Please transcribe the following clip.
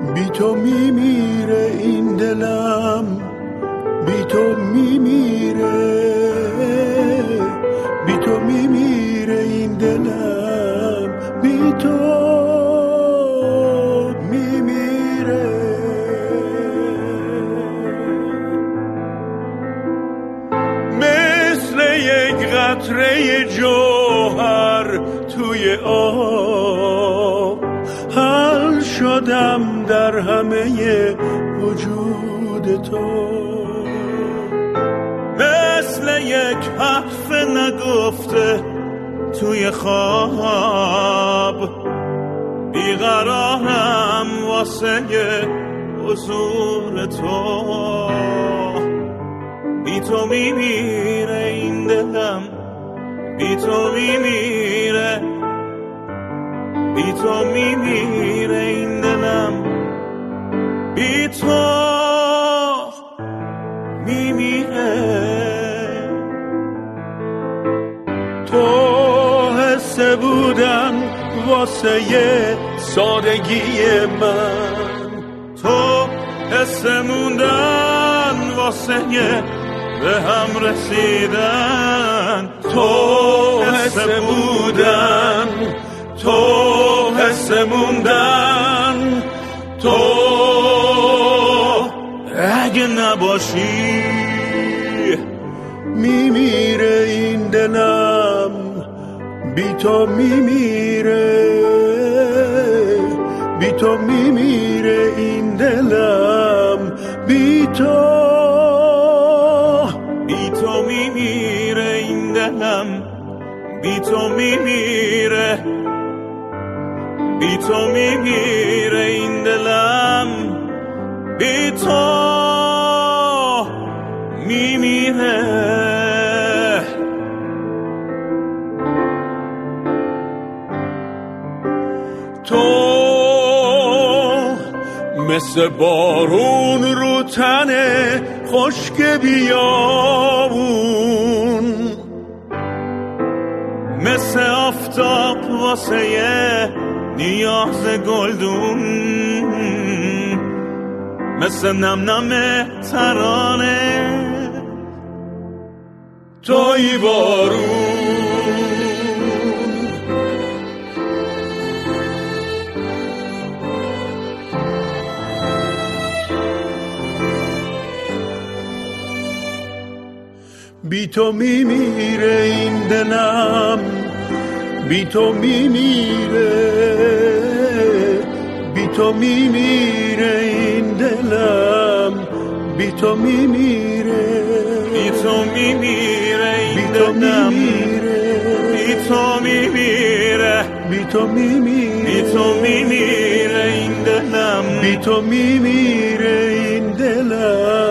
بی تو میمیره این دلم، بی تو میمیره، بی تو میمیره این دلم، بی تو میمیره. مثل یک قطره جوهر توی آب حل شدم در همه وجود تو، مثل یک حرف نگفته توی خواب بیقرارم واسه حضور تو. بی تو میمیره این دلم، بی تو میمیره، بی تو میمیره این دلم، بی تو میمیره. تو حس بودن واسه سادگی من، تو حس موندن واسه به هم رسیدن، تو حس بودن، تو حس موندن، تو اگه نباشی میمیره این دلم، بی تو میمیره، بی تو میمیره این دلم، بی تو، بی تو میمیره این دلم، بی تو میمیره، بی تو میمیره این دلم، بی تو میمیره. تو مثل بارون رو تنه خشک بیابون، مثل آفتاب واسه نیاز گلدون، مثل نم نم ترانه توی بارون. بی تو میمیره این دلم، بی تو میمیره، بی تو میمیره این دلم، بی تو میمیره، بی تو میمیره این دلم، بی تو میمیره، بی تو میمیره، بی تو میمیره این دلم، بی تو میمیره این دلم.